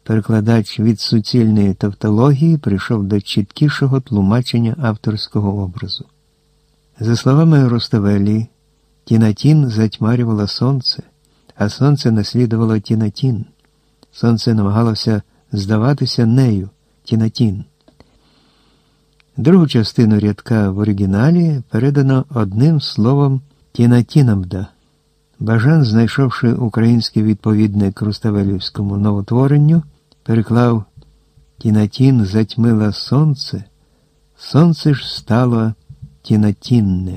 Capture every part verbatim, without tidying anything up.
Перекладач від суцільної тавтології прийшов до чіткішого тлумачення авторського образу. За словами Руставелі, Тінатін затьмарювала сонце, а сонце наслідувало Тінатін. Сонце намагалося здаватися нею, Тінатін. Другу частину рядка в оригіналі передано одним словом «тінатінамда». Бажан, знайшовши український відповідник руставелівському новотворенню, переклав «Тінатін затьмила сонце, сонце ж стало тінатінне».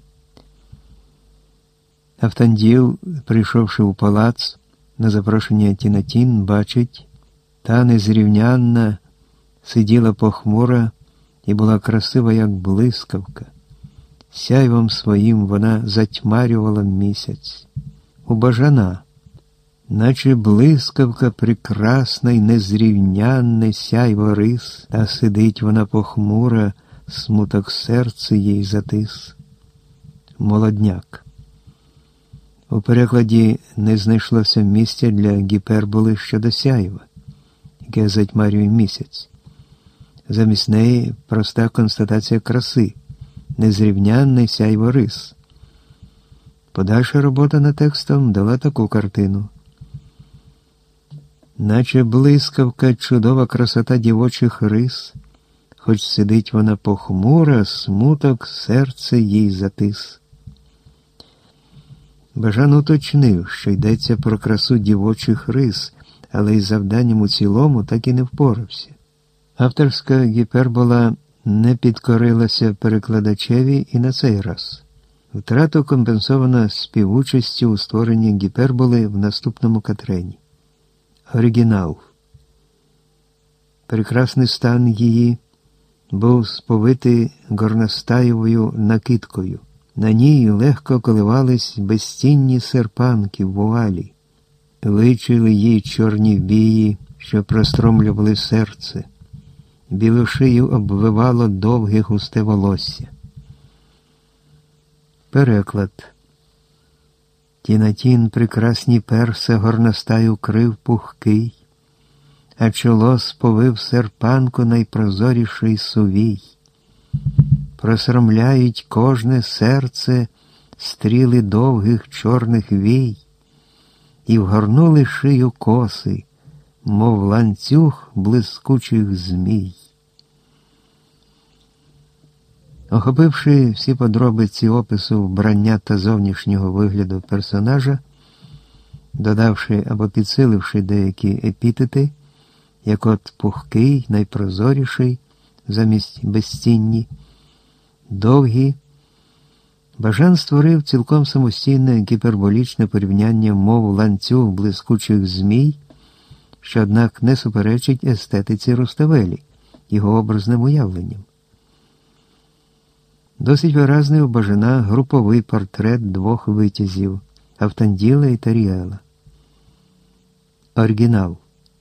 Автанділ, прийшовши у палац на запрошення Тінатін, бачить, та незрівнянна сиділа похмура і була красива, як блискавка. Сяйвом своїм вона затьмарювала місяць. У Бажана, наче блискавка прекрасна й незрівнянне сяйво рис, та сидить вона похмура, смуток серце їй затис. Молодняк. У перекладі не знайшлося місця для гіперболи щодо сяйва, яке затьмарює місяць. Замість неї проста констатація краси, незрівнянний сяйво рис. Подальша робота над текстом дала таку картину. Наче блискавка, чудова красота дівочих рис, хоч сидить вона похмура, смуток серце їй затис. Бажан уточнив, що йдеться про красу дівочих рис, але із завданням у цілому так і не впорався. Авторська гіпербола не підкорилася перекладачеві і на цей раз. Втрату компенсовано співучастю у створенні гіперболи в наступному катрені. Оригінал. Прекрасний стан її був сповитий горностаєвою накидкою. На ній легко коливались безцінні серпанки в вуалі. Личили їй чорні вії, що простромлювали серце. Білу шию обвивало довге густе волосся. Переклад. Тінатін прекрасні перса горностаю крив пухкий, а чоло сповив серпанку найпрозоріший сувій. Просромляють кожне серце стріли довгих чорних вій, і вгорнули шию коси, мов ланцюг блискучих змій. Охопивши всі подробиці опису вбрання та зовнішнього вигляду персонажа, додавши або підсиливши деякі епітети, як от пухкий, найпрозоріший, замість безцінні, довгі, Бажан створив цілком самостійне гіперболічне порівняння мов ланцюг блискучих змій, що, однак, не суперечить естетиці Руставелі, його образним уявленням. Досить виразний у Бажана груповий портрет двох витязів – Автанділа і Таріела. Оригінал.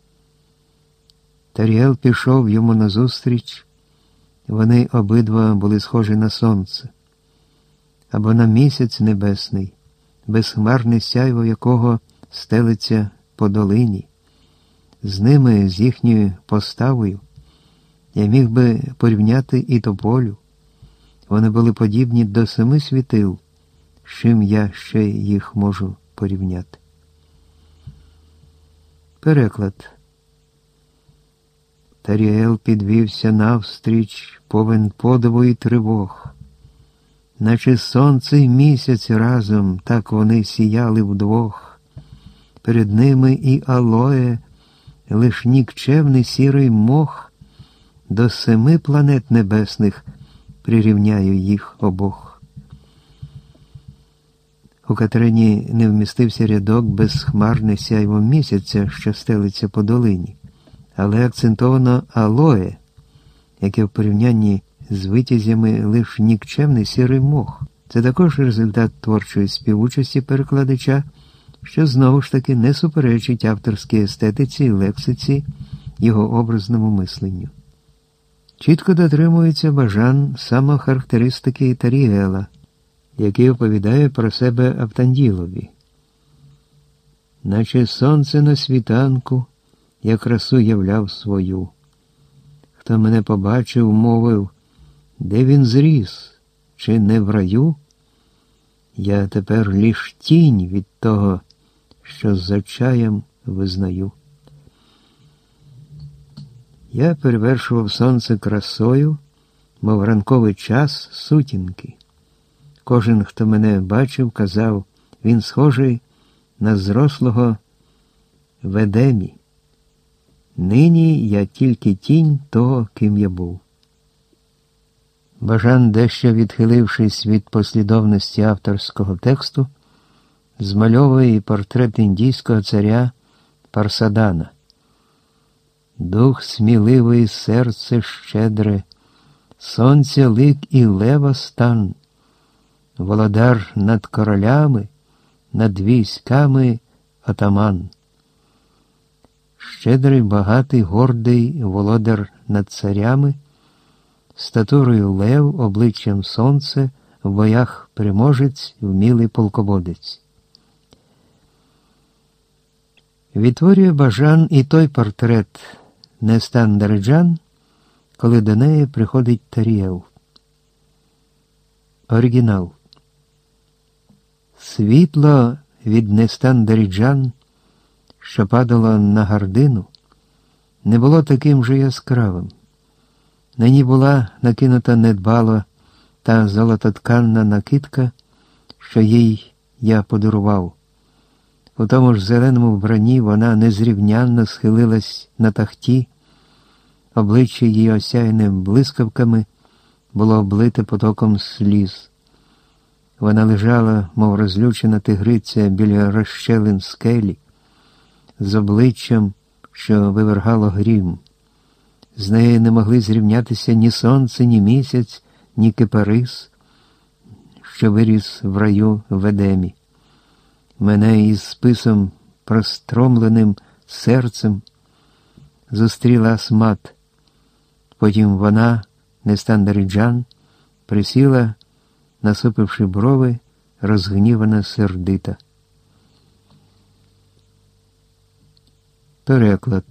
Таріел пішов йому назустріч, вони обидва були схожі на сонце, або на місяць небесний, безхмарне сяйво якого стелиться по долині. З ними, з їхньою поставою, я міг би порівняти і тополю. Вони були подібні до семи світил, з чим я ще їх можу порівняти. Переклад. Таріел підвівся навстріч, повен подиву і тривог. Наче сонце й місяць разом, так вони сіяли вдвох. Перед ними і алоє, лиш нікчемний сірий мох, до семи планет небесних прирівняю їх обох. У Катерині не вмістився рядок безхмарне сяйво місяця, що стелиться по долині, але акцентовано алоє, яке в порівнянні з витязями лиш нікчемний сірий мох. Це також результат творчої співучасті перекладача, що знову ж таки не суперечить авторській естетиці і лексиці, його образному мисленню. Чітко дотримується Бажан самохарактеристики Таріела, який оповідає про себе Автанділові. Наче сонце на світанку, я красу являв свою. Хто мене побачив, мовив, де він зріс, чи не в раю? Я тепер лиш тінь від того, що за чаєм визнаю. Я перевершував сонце красою, мов ранковий час сутінки. Кожен, хто мене бачив, казав, він схожий на зрослого в Едемі. Нині я тільки тінь того, ким я був. Бажан, дещо відхилившись від послідовності авторського тексту, змальовує портрет індійського царя Парсадана. Дух сміливий, серце щедре, сонця лик і лева стан, володар над королями, над військами атаман. Щедрий, багатий, гордий володар над царями, статурою лев, обличчям сонце, в боях переможець, вмілий полководець. Відтворює Бажан і той портрет Нестан Дариджан, коли до неї приходить Таріел. Оригінал. Світло від Нестан Дариджан, що падало на гардину, не було таким же яскравим. На ній була накинута недбало та золототканна накидка, що їй я подарував. У тому ж зеленому вбранні вона незрівнянно схилилась на тахті, обличчя її, осяяне блискавками, було облите потоком сліз. Вона лежала, мов розлючена тигриця біля розщелин скелі, з обличчям, що вивергало грім. З нею не могли зрівнятися ні сонце, ні місяць, ні кипарис, що виріс в раю в Едемі. Мене із списом простромленим серцем зустріла Асмат. Потім вона, Нестан Дариджан, присіла, насупивши брови, розгнівана, сердита. Переклад.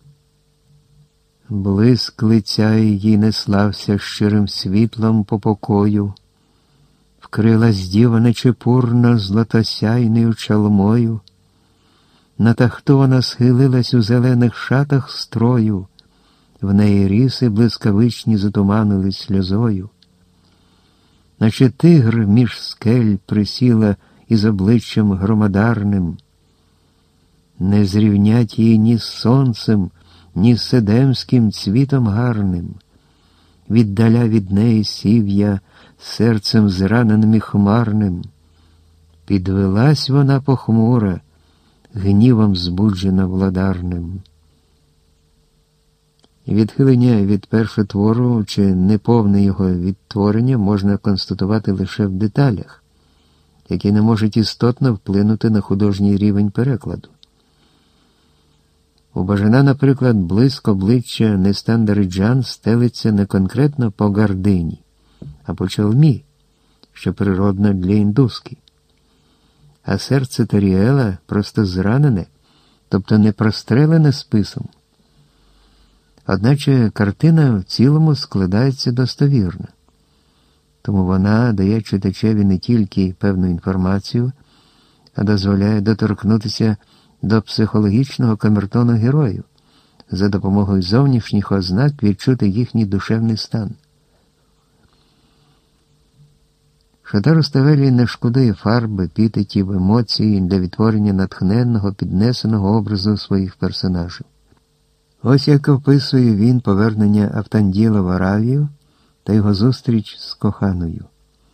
Блиск лиця її не слався щирим світлом по покою, вкрила здівана чепурно златосяйною чалмою, на тахту вона схилилась у зелених шатах строю, в неї ріси блискавичні затуманили сльозою. Наче тигр між скель присіла із обличчям громадарним. Не зрівнять її ні з сонцем, ні з седемським цвітом гарним. Віддаля від неї сів я серцем зраненим і хмарним. Підвелась вона похмура, гнівом збуджена владарним. Відхилення від першого твору чи неповне його відтворення можна констатувати лише в деталях, які не можуть істотно вплинути на художній рівень перекладу. У Бажана, наприклад, блиск обличчя Нестан Дариджан стелиться не конкретно по гардині, а по чолмі, що природно для індуски. А серце Таріела просто зранене, тобто не прострелене списом. Одначе картина в цілому складається достовірно. Тому вона дає читачеві не тільки певну інформацію, а дозволяє доторкнутися до психологічного камертону героїв, за допомогою зовнішніх ознак відчути їхній душевний стан. Шотаро Ставелі не шкодує фарб, епітетів, емоцій для відтворення натхненного, піднесеного образу своїх персонажів. Ось як описує він повернення Автанділа в Аравію та його зустріч з коханою.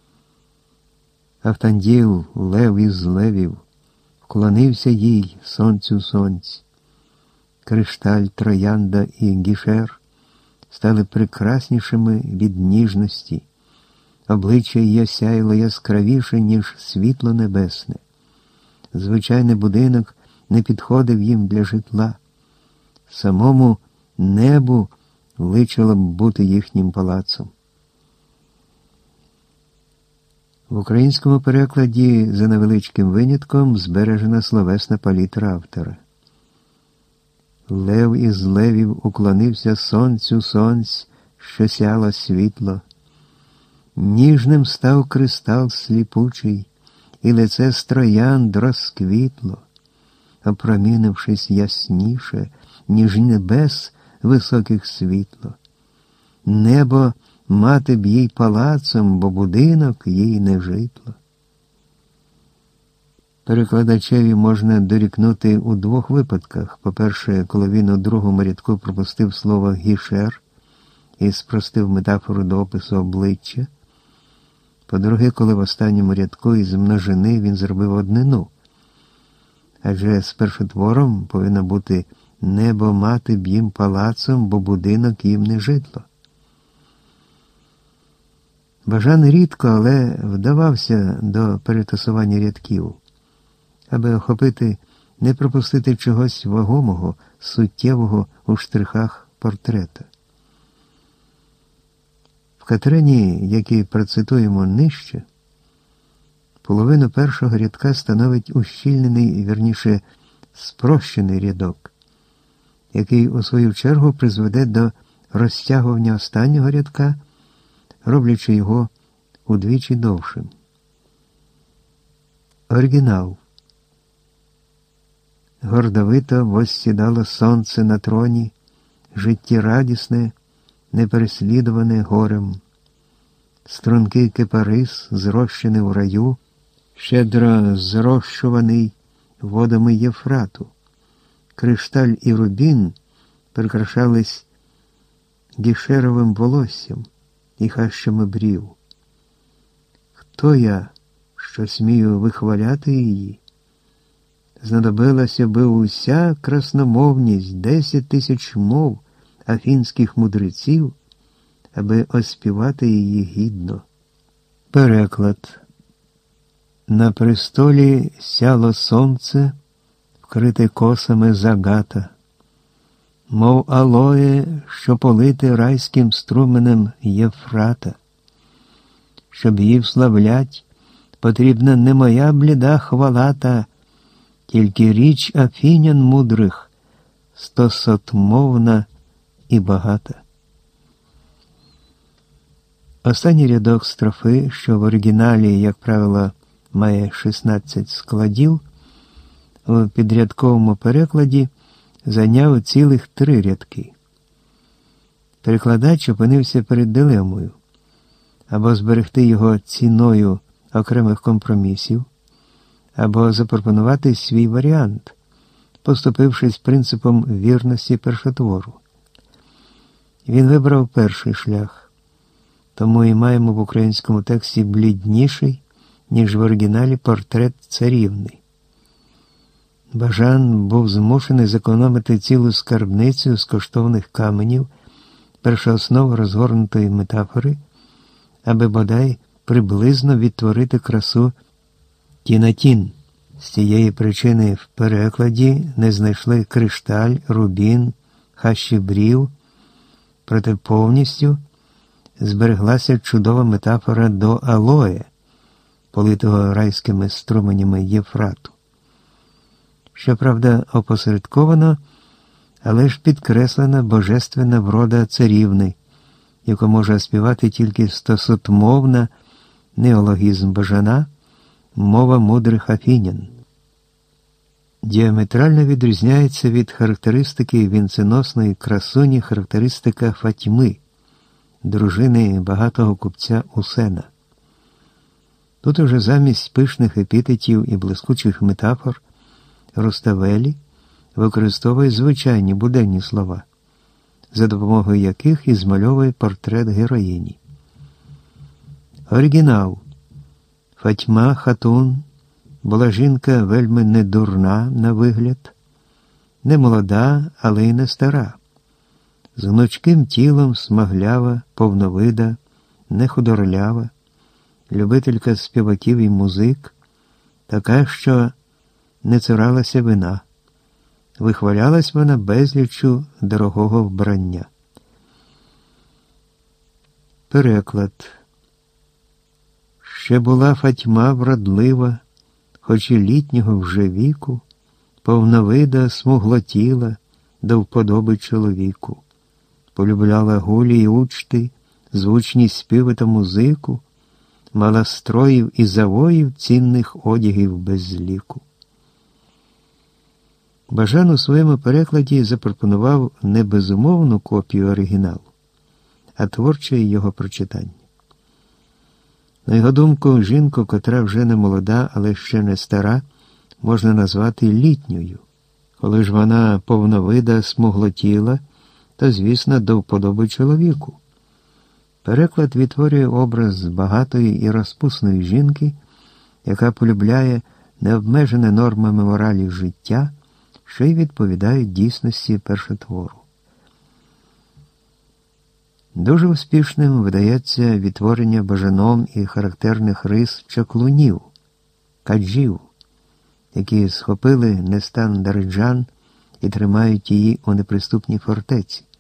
Автанділ, лев із левів, вклонився їй, сонцю сонць. Кришталь, троянда і гішер стали прекраснішими від ніжності. Обличчя її сяяло яскравіше, ніж світло небесне. Звичайний будинок не підходив їм для житла. Самому небу личило б бути їхнім палацом. В українському перекладі за невеличким винятком збережена словесна палітра автора. Лев із левів уклонився сонцю сонць, що сяло світло. Ніжним став кристал сліпучий, і лице з троянд розквітло, опромінившись ясніше, ніж небес високих світло. Небо мати б їй палацом, бо будинок їй не житло. Перекладачеві можна дорікнути у двох випадках. По-перше, коли він у другому рядку пропустив слово «гішер» і спростив метафору до опису обличчя. По-друге, коли в останньому рядку із множини він зробив однину. Адже з першотвором повинно бути «небо мати б їм палацом, бо будинок їм не житло». Бажан рідко, але вдавався до перетасування рядків, аби охопити, не пропустити чогось вагомого, суттєвого у штрихах портрета. В Катерині, який процитуємо нижче, половину першого рядка становить ущільнений, вірніше, спрощений рядок, який у свою чергу призведе до розтягування останнього рядка, роблячи його удвічі довшим. Оригінал. Гордовито воссідало сонце на троні, життєрадісне, непереслідуване горем. Стрункий кипарис, зрощений в раю, щедро зрощуваний водами Єфрату. Кришталь і рубін прикрашались гішеровим волоссям і хащами брів. Хто я, що смію вихваляти її? Знадобилася би уся красномовність, десять тисяч мов афінських мудреців, аби оспівати її гідно. Переклад. На престолі сяло сонце, вкрите косами загата, мов алоє, що полите райським струменем Єфрата. Щоб її вславлять, потрібна не моя бліда хвалата, тільки річ афінян мудрих, стосотмовна і багата. Останній рядок строфи, що в оригіналі, як правило, має шістнадцять складів, у підрядковому перекладі зайняв цілих три рядки. Перекладач опинився перед дилемою: або зберегти його ціною окремих компромісів, або запропонувати свій варіант, поступившись принципом вірності першотвору. Він вибрав перший шлях, тому і маємо в українському тексті блідніший, ніж в оригіналі, портрет царівни. Бажан був змушений зекономити цілу скарбницю з коштовних каменів, першооснов розгорнутої метафори, аби бодай приблизно відтворити красу тінатін. З цієї причини в перекладі не знайшли кришталь, рубін, хащі брів, проте повністю збереглася чудова метафора до алоє, политого райськими струменями Єфрату. Щоправда, опосередковано, але ж підкреслена божественна врода царівни, яку може співати тільки стосотмовна, неологізм Бажана, мова мудрих афінян. Діаметрально відрізняється від характеристики вінценосної красуні характеристика Фатьми, дружини багатого купця Усена. Тут уже замість пишних епітетів і блискучих метафор Руставелі використовує звичайні буденні слова, за допомогою яких і змальовує портрет героїні. Оригінал. Фатьма Хатун була жінка вельми недурна на вигляд, не молода, але й не стара, з гнучким тілом, смаглява, повновида, не худорлява, любителька співаків і музик, така, що не цуралася вина. Вихвалялась вона безліччю дорогого вбрання. Переклад. Ще була Фатьма вродлива, хоч і літнього вже віку, повновида, смуглотіла, до вподоби чоловіку. Полюбляла гулі й учти, звучні співи та музику, мала строїв і завоїв цінних одягів без ліку. Бажан у своєму перекладі запропонував не безумовну копію оригіналу, а творче його прочитання. На його думку, жінку, котра вже не молода, але ще не стара, можна назвати літньою. Коли ж вона повновида, смуглотіла, то, звісно, до вподоби чоловіку. Переклад відтворює образ багатої і розпусної жінки, яка полюбляє необмежене нормами моралі життя, що й відповідають дійсності першотвору. Дуже успішним видається відтворення Бажаном і характерних рис чаклунів, каджів, які схопили нестан Дариджан і тримають її у неприступній фортеці.